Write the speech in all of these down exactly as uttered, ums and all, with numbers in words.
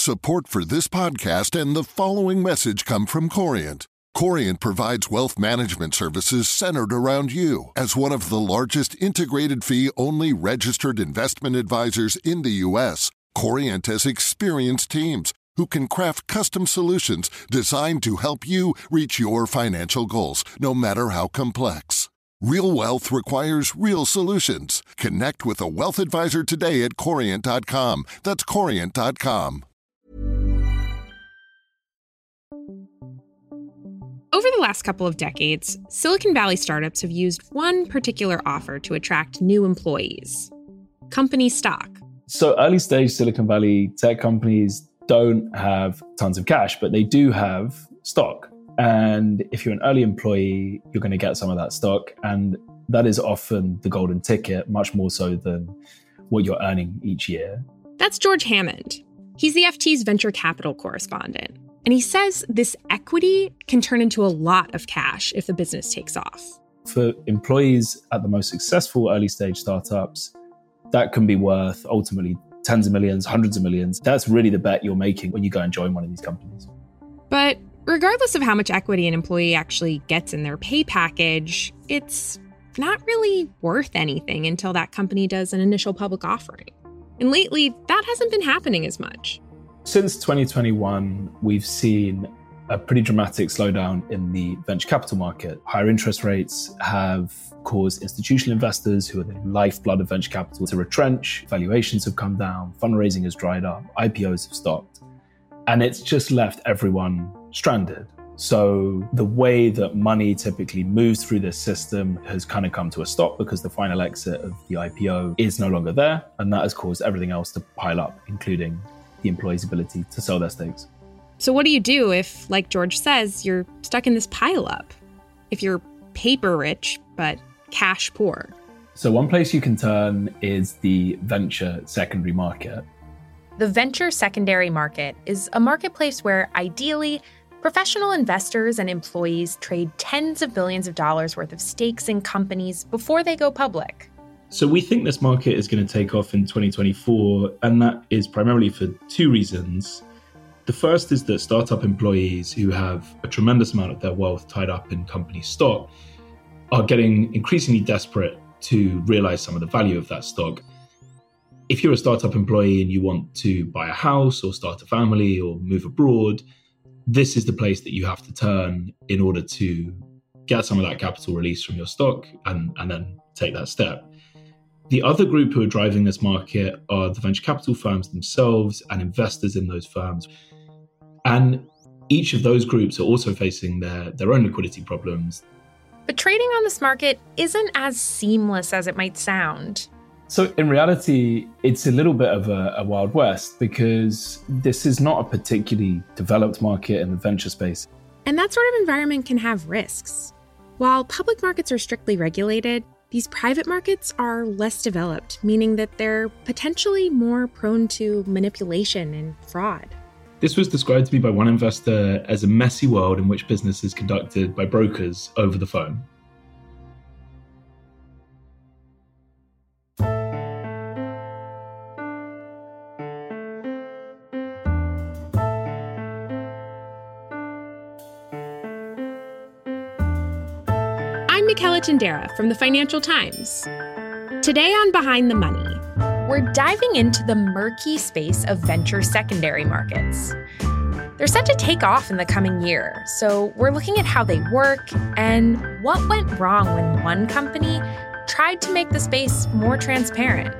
Support for this podcast and the following message come from Corient. Corient provides wealth management services centered around you. As one of the largest integrated fee-only registered investment advisors in the U S, Corient has experienced teams who can craft custom solutions designed to help you reach your financial goals, no matter how complex. Real wealth requires real solutions. Connect with a wealth advisor today at corient dot com. That's corient dot com. Over the last couple of decades, Silicon Valley startups have used one particular offer to attract new employees: company stock. So early stage Silicon Valley tech companies don't have tons of cash, but they do have stock. And if you're an early employee, you're going to get some of that stock. And that is often the golden ticket, much more so than what you're earning each year. That's George Hammond. He's the F T's venture capital correspondent. And he says this equity can turn into a lot of cash if the business takes off. For employees at the most successful early stage startups, that can be worth ultimately tens of millions, hundreds of millions. That's really the bet you're making when you go and join one of these companies. But regardless of how much equity an employee actually gets in their pay package, it's not really worth anything until that company does an initial public offering. And lately, that hasn't been happening as much. Since twenty twenty-one, we've seen a pretty dramatic slowdown in the venture capital market. Higher interest rates have caused institutional investors, who are the lifeblood of venture capital, to retrench. Valuations have come down, fundraising has dried up, I P Os have stopped. And it's just left everyone stranded. So the way that money typically moves through this system has kind of come to a stop because the final exit of the I P O is no longer there. And that has caused everything else to pile up, including the employee's ability to sell their stakes. So what do you do if, like George says, you're stuck in this pileup? If you're paper rich, but cash poor? So one place you can turn is the venture secondary market. The venture secondary market is a marketplace where, ideally, professional investors and employees trade tens of billions of dollars worth of stakes in companies before they go public. So we think this market is going to take off in twenty twenty-four, and that is primarily for two reasons. The first is that startup employees who have a tremendous amount of their wealth tied up in company stock are getting increasingly desperate to realize some of the value of that stock. If you're a startup employee and you want to buy a house or start a family or move abroad, this is the place that you have to turn in order to get some of that capital released from your stock and, and then take that step. The other group who are driving this market are the venture capital firms themselves and investors in those firms. And each of those groups are also facing their, their own liquidity problems. But trading on this market isn't as seamless as it might sound. So in reality, it's a little bit of a, a Wild West because this is not a particularly developed market in the venture space. And that sort of environment can have risks. While public markets are strictly regulated, these private markets are less developed, meaning that they're potentially more prone to manipulation and fraud. This was described to me by one investor as a messy world in which business is conducted by brokers over the phone. I'm Michela Tindera from the Financial Times. Today on Behind the Money, we're diving into the murky space of venture secondary markets. They're set to take off in the coming year, so we're looking at how they work and what went wrong when one company tried to make the space more transparent.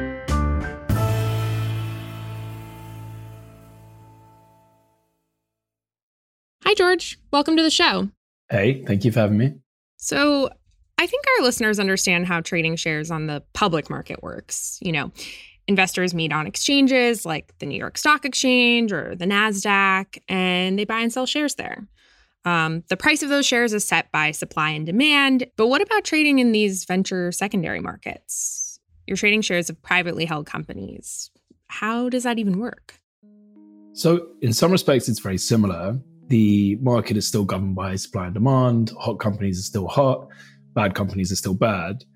Hi, George. Welcome to the show. Hey, thank you for having me. So I think our listeners understand how trading shares on the public market works. You know, investors meet on exchanges like the New York Stock Exchange or the NASDAQ, and they buy and sell shares there. Um, the price of those shares is set by supply and demand. But what about trading in these venture secondary markets? You're trading shares of privately held companies. How does that even work? So in some respects, it's very similar. The market is still governed by supply and demand. Hot companies are still hot. Bad companies are still bad.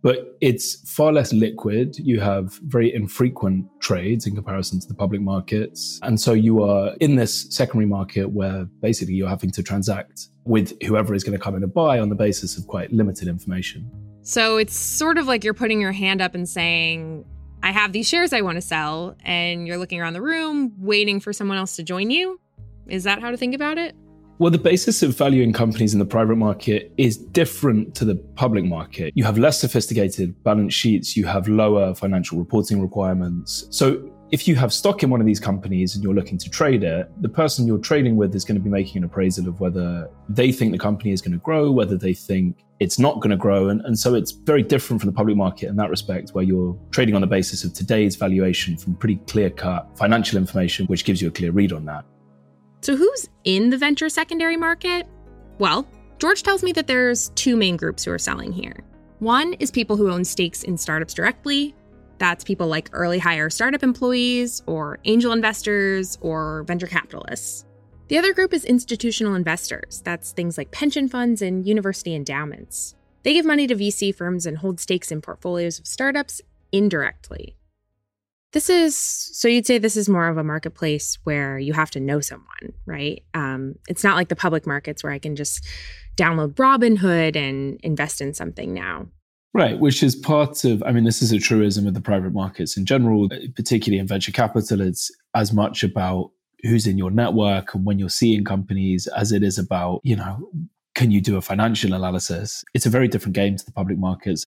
But it's far less liquid. You have very infrequent trades in comparison to the public markets. And so you are in this secondary market where basically you're having to transact with whoever is going to come in and buy on the basis of quite limited information. So it's sort of like you're putting your hand up and saying, I have these shares I want to sell, and you're looking around the room waiting for someone else to join you. Is that how to think about it? Well, the basis of valuing companies in the private market is different to the public market. You have less sophisticated balance sheets, you have lower financial reporting requirements. So if you have stock in one of these companies and you're looking to trade it, the person you're trading with is going to be making an appraisal of whether they think the company is going to grow, whether they think it's not going to grow. And, and so it's very different from the public market in that respect, where you're trading on the basis of today's valuation from pretty clear-cut financial information, which gives you a clear read on that. So who's in the venture secondary market? Well, George tells me that there's two main groups who are selling here. One is people who own stakes in startups directly. That's people like early hire startup employees or angel investors or venture capitalists. The other group is institutional investors. That's things like pension funds and university endowments. They give money to V C firms and hold stakes in portfolios of startups indirectly. This is, so you'd say this is more of a marketplace where you have to know someone, right? Um, it's not like the public markets where I can just download Robinhood and invest in something now. Right, which is part of, I mean, this is a truism of the private markets in general, particularly in venture capital. It's as much about who's in your network and when you're seeing companies as it is about, you know, can you do a financial analysis? It's a very different game to the public markets.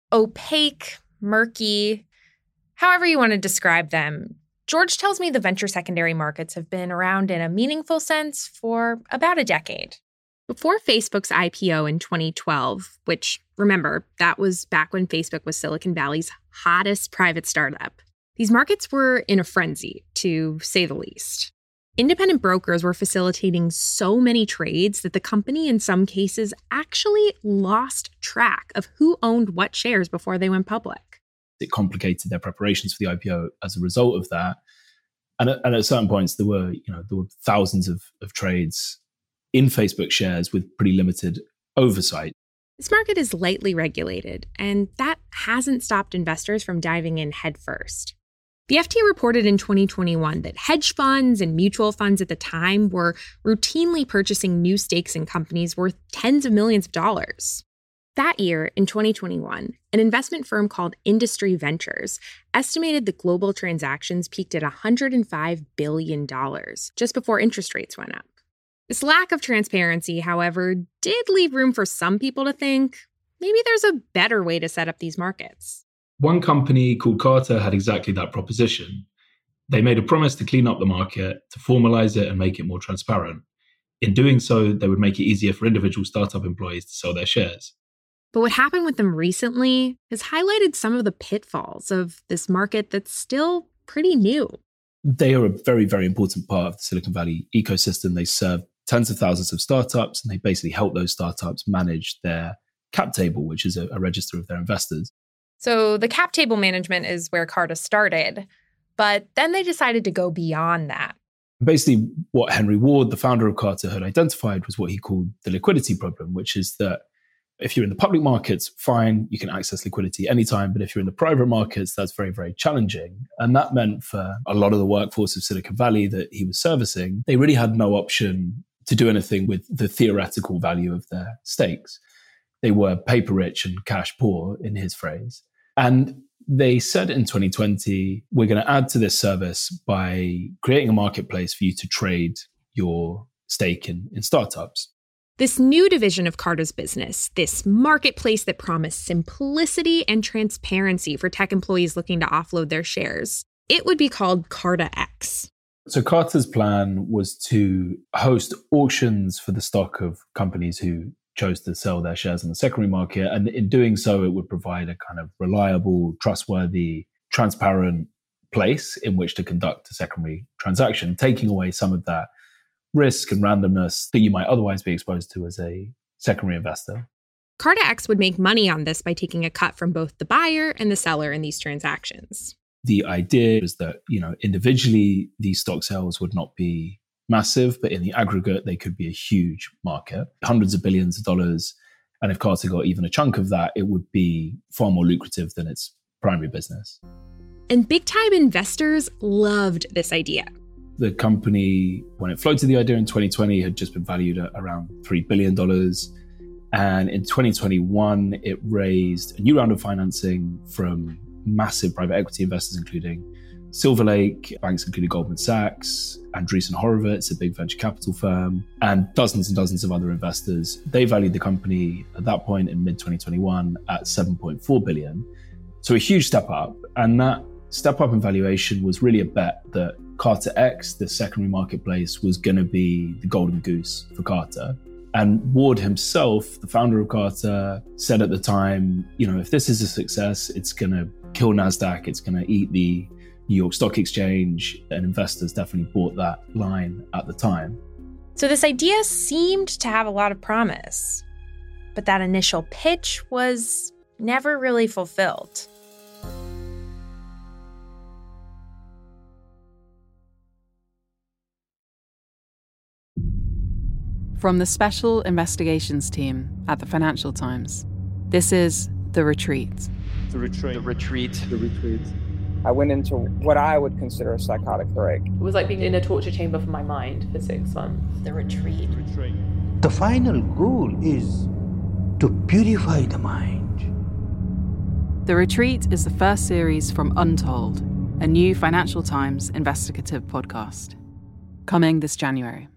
Opaque, murky, however you want to describe them. George tells me the venture secondary markets have been around in a meaningful sense for about a decade. Before Facebook's I P O in twenty twelve, which, remember, that was back when Facebook was Silicon Valley's hottest private startup, these markets were in a frenzy, to say the least. Independent brokers were facilitating so many trades that the company in some cases actually lost track of who owned what shares before they went public. It complicated their preparations for the I P O as a result of that. And at, and at certain points, there were, you know, there were thousands of, of trades in Facebook shares with pretty limited oversight. This market is lightly regulated, and that hasn't stopped investors from diving in headfirst. The F T reported in twenty twenty-one that hedge funds and mutual funds at the time were routinely purchasing new stakes in companies worth tens of millions of dollars. That year, in twenty twenty-one, an investment firm called Industry Ventures estimated that global transactions peaked at one hundred five billion dollars just before interest rates went up. This lack of transparency, however, did leave room for some people to think maybe there's a better way to set up these markets. One company called Carta had exactly that proposition. They made a promise to clean up the market, to formalize it and make it more transparent. In doing so, they would make it easier for individual startup employees to sell their shares. But what happened with them recently has highlighted some of the pitfalls of this market that's still pretty new. They are a very, very important part of the Silicon Valley ecosystem. They serve tens of thousands of startups, and they basically help those startups manage their cap table, which is a, a register of their investors. So the cap table management is where Carta started, but then they decided to go beyond that. Basically, what Henry Ward, the founder of Carta, had identified was what he called the liquidity problem, which is that if you're in the public markets, fine, you can access liquidity anytime. But if you're in the private markets, that's very, very challenging. And that meant for a lot of the workforce of Silicon Valley that he was servicing, they really had no option to do anything with the theoretical value of their stakes. They were paper rich and cash poor, in his phrase. And they said in twenty twenty, we're going to add to this service by creating a marketplace for you to trade your stake in, in startups. This new division of Carta's business, this marketplace that promised simplicity and transparency for tech employees looking to offload their shares, it would be called CartaX. So Carta's plan was to host auctions for the stock of companies who chose to sell their shares on the secondary market. And in doing so, it would provide a kind of reliable, trustworthy, transparent place in which to conduct a secondary transaction, taking away some of that risk and randomness that you might otherwise be exposed to as a secondary investor. CartaX would make money on this by taking a cut from both the buyer and the seller in these transactions. The idea is that, you know, individually, these stock sales would not be massive, but in the aggregate, they could be a huge market, hundreds of billions of dollars. And if Carta got even a chunk of that, it would be far more lucrative than its primary business. And big-time investors loved this idea. The company, when it floated the idea in twenty twenty, had just been valued at around three billion dollars. And in twenty twenty-one, it raised a new round of financing from massive private equity investors, including Silver Lake, banks including Goldman Sachs, Andreessen Horowitz, a big venture capital firm, and dozens and dozens of other investors. They valued the company at that point in mid twenty twenty-one at seven point four billion dollars. So a huge step up. And that step up in valuation was really a bet that Carta X, the secondary marketplace, was going to be the golden goose for Carta. And Ward himself, the founder of Carta, said at the time, you know, if this is a success, it's going to kill NASDAQ, it's going to eat the New York Stock Exchange, and investors definitely bought that line at the time. So this idea seemed to have a lot of promise, but that initial pitch was never really fulfilled. From the Special Investigations Team at the Financial Times, this is The Retreat. The Retreat. The Retreat. The Retreat. I went into what I would consider a psychotic break. It was like being in a torture chamber for my mind for six months. The retreat. Retreat. The final goal is to purify the mind. The Retreat is the first series from Untold, a new Financial Times investigative podcast. Coming this January.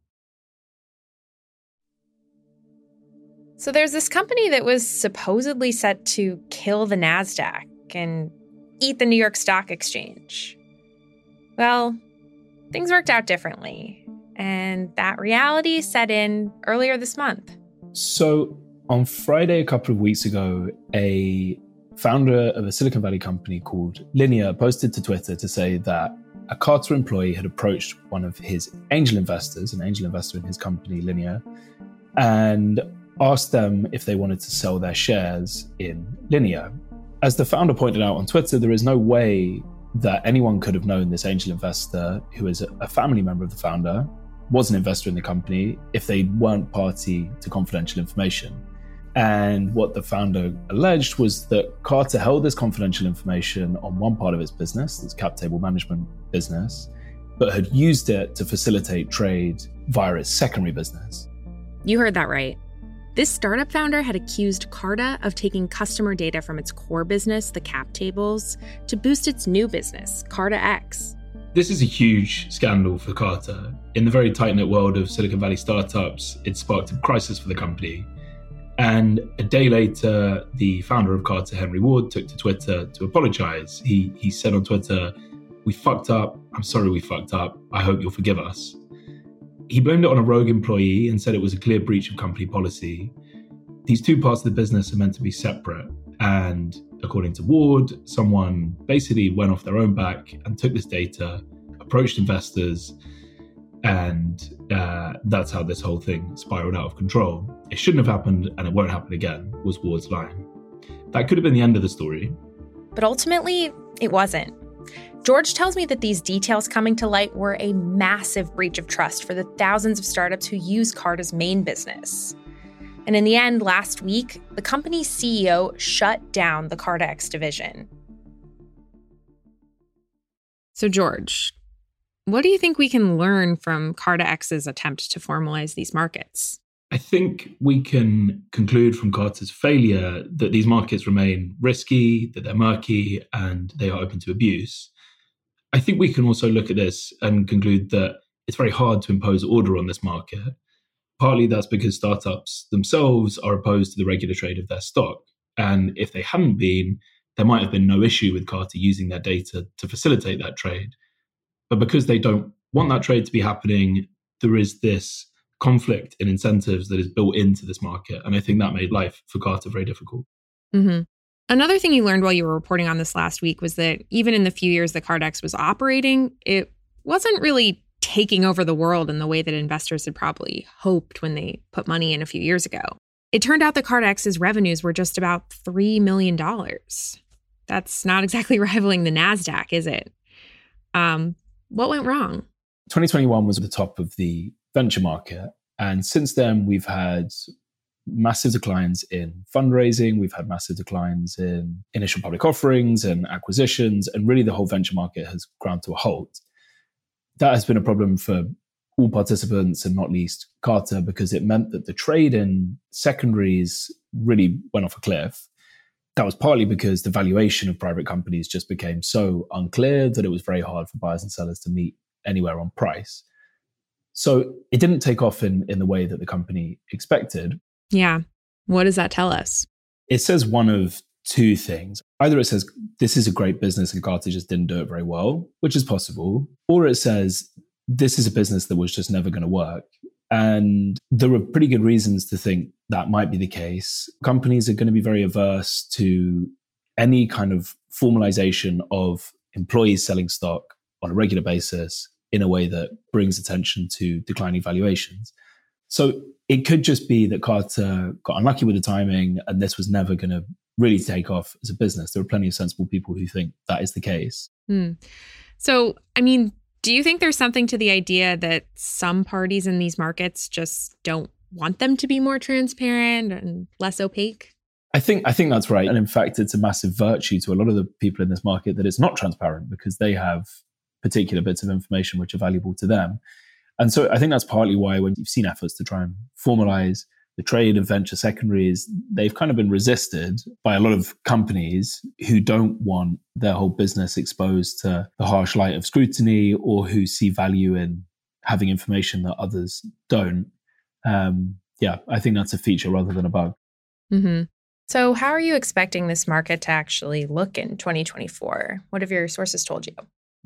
So there's this company that was supposedly set to kill the NASDAQ and eat the New York Stock Exchange. Well, things worked out differently, and that reality set in earlier this month. So on Friday, a couple of weeks ago, a founder of a Silicon Valley company called Linear posted to Twitter to say that a Carta employee had approached one of his angel investors, an angel investor in his company, Linear, and asked them if they wanted to sell their shares in Linear. As the founder pointed out on Twitter, there is no way that anyone could have known this angel investor, who is a family member of the founder, was an investor in the company if they weren't party to confidential information. And what the founder alleged was that Carta held this confidential information on one part of its business, this cap table management business, but had used it to facilitate trade via its secondary business. You heard that right. This startup founder had accused Carta of taking customer data from its core business, the cap tables, to boost its new business, Carta X. This is a huge scandal for Carta. In the very tight-knit world of Silicon Valley startups, it sparked a crisis for the company. And a day later, the founder of Carta, Henry Ward, took to Twitter to apologize. He, he said on Twitter, "We fucked up. I'm sorry we fucked up. I hope you'll forgive us." He blamed it on a rogue employee and said it was a clear breach of company policy. These two parts of the business are meant to be separate. And according to Ward, someone basically went off their own back and took this data, approached investors, and uh, that's how this whole thing spiraled out of control. It shouldn't have happened and it won't happen again, was Ward's line. That could have been the end of the story. But ultimately, it wasn't. George tells me that these details coming to light were a massive breach of trust for the thousands of startups who use Carta's main business. And in the end, last week, the company's C E O shut down the Carta X division. So, George, what do you think we can learn from Carta X's attempt to formalize these markets? I think we can conclude from Carta's failure that these markets remain risky, that they're murky, and they are open to abuse. I think we can also look at this and conclude that it's very hard to impose order on this market. Partly that's because startups themselves are opposed to the regular trade of their stock. And if they hadn't been, there might have been no issue with Carta using their data to facilitate that trade. But because they don't want that trade to be happening, there is this conflict in incentives that is built into this market. And I think that made life for Carta very difficult. Mm-hmm. Another thing you learned while you were reporting on this last week was that even in the few years that Carta X was operating, it wasn't really taking over the world in the way that investors had probably hoped when they put money in a few years ago. It turned out that Carta X's revenues were just about three million dollars. That's not exactly rivaling the NASDAQ, is it? Um, what went wrong? twenty twenty-one was at the top of the venture market. And since then, we've had massive declines in fundraising. We've had massive declines in initial public offerings and acquisitions. And really the whole venture market has ground to a halt. That has been a problem for all participants and not least Carta, because it meant that the trade in secondaries really went off a cliff. That was partly because the valuation of private companies just became so unclear that it was very hard for buyers and sellers to meet anywhere on price. So it didn't take off in, in the way that the company expected. Yeah. What does that tell us? It says one of two things. Either it says this is a great business and Carta just didn't do it very well, which is possible, or it says this is a business that was just never going to work. And there are pretty good reasons to think that might be the case. Companies are going to be very averse to any kind of formalization of employees selling stock on a regular basis in a way that brings attention to declining valuations. So it could just be that Carta got unlucky with the timing and this was never going to really take off as a business. There are plenty of sensible people who think that is the case. Hmm. So, I mean, do you think there's something to the idea that some parties in these markets just don't want them to be more transparent and less opaque? I think I think that's right. And in fact, it's a massive virtue to a lot of the people in this market that it's not transparent because they have particular bits of information which are valuable to them. And so I think that's partly why when you've seen efforts to try and formalize the trade of venture secondaries, they've kind of been resisted by a lot of companies who don't want their whole business exposed to the harsh light of scrutiny or who see value in having information that others don't. Um, yeah, I think that's a feature rather than a bug. Mm-hmm. So how are you expecting this market to actually look in twenty twenty-four? What have your sources told you?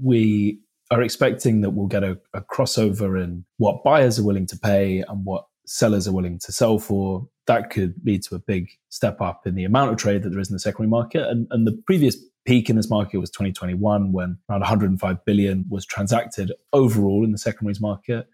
We are expecting that we'll get a, a crossover in what buyers are willing to pay and what sellers are willing to sell for. That could lead to a big step up in the amount of trade that there is in the secondary market. And, and the previous peak in this market was twenty twenty-one, when around one hundred five billion was transacted overall in the secondaries market.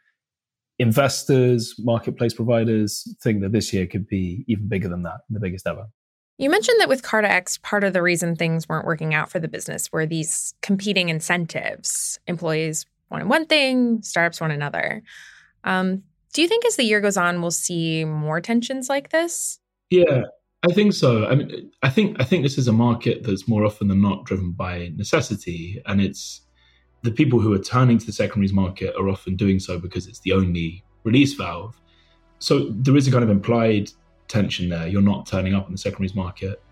Investors, marketplace providers think that this year could be even bigger than that, the biggest ever. You mentioned that with CartaX, part of the reason things weren't working out for the business were these competing incentives. Employees wanted one thing, startups want another. Um, do you think as the year goes on, we'll see more tensions like this? Yeah, I think so. I mean, I think I think this is a market that's more often than not driven by necessity, and it's the people who are turning to the secondaries market are often doing so because it's the only release valve. So there is a kind of implied tension there. You're not turning up in the secondaries market,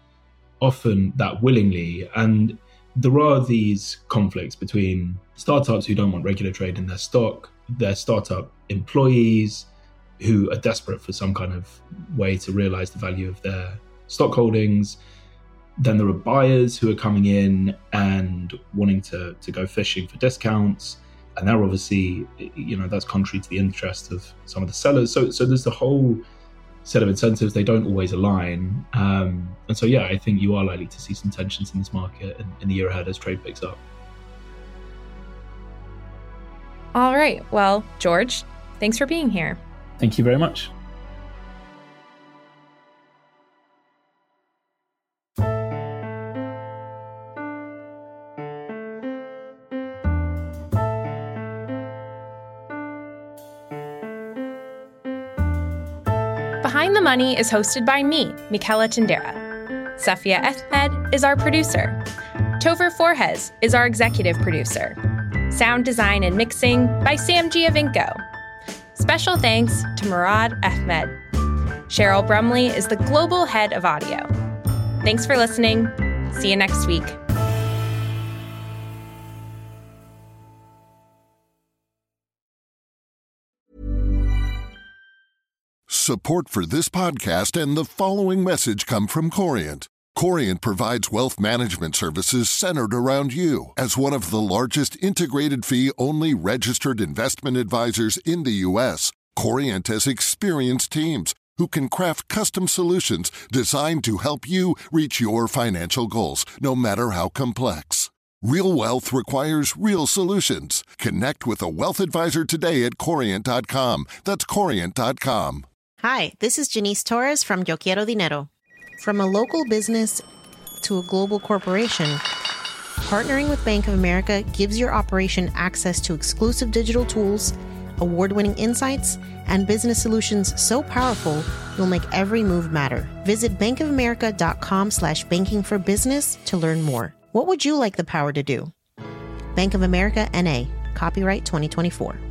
often that willingly. And there are these conflicts between startups who don't want regular trade in their stock, their startup employees who are desperate for some kind of way to realize the value of their stock holdings. Then there are buyers who are coming in and wanting to, to go fishing for discounts. And they're obviously, you know, that's contrary to the interest of some of the sellers. So, so there's the whole set of incentives. They don't always align. Um, and so, yeah, I think you are likely to see some tensions in this market in, in the year ahead as trade picks up. All right. Well, George, thanks for being here. Thank you very much. Behind the Money is hosted by me, Michela Tindera. Safia Ahmed is our producer. Topher Forhez is our executive producer. Sound design and mixing by Sam Giovinco. Special thanks to Murad Ahmed. Cheryl Brumley is the global head of audio. Thanks for listening. See you next week. Support for this podcast and the following message come from Corient. Corient provides wealth management services centered around you. As one of the largest integrated fee-only registered investment advisors in the U S, Corient has experienced teams who can craft custom solutions designed to help you reach your financial goals, no matter how complex. Real wealth requires real solutions. Connect with a wealth advisor today at Corient dot com. That's Corient dot com. Hi, this is Janice Torres from Yo Quiero Dinero. From a local business to a global corporation, partnering with Bank of America gives your operation access to exclusive digital tools, award-winning insights, and business solutions so powerful you'll make every move matter. Visit bankofamerica.com slash banking for business to learn more. What would you like the power to do? Bank of America, N A. Copyright twenty twenty-four.